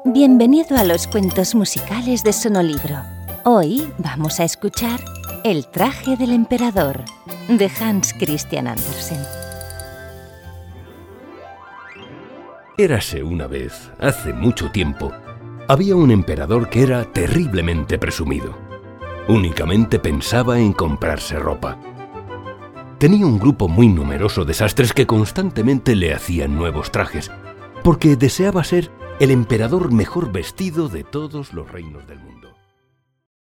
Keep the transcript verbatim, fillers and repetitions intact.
Bienvenido a los cuentos musicales de Sonolibro. Hoy vamos a escuchar El traje del emperador, de Hans Christian Andersen. Érase una vez, hace mucho tiempo, había un emperador que era terriblemente presumido. Únicamente pensaba en comprarse ropa. Tenía un grupo muy numeroso de sastres que constantemente le hacían nuevos trajes, porque deseaba ser el emperador mejor vestido de todos los reinos del mundo.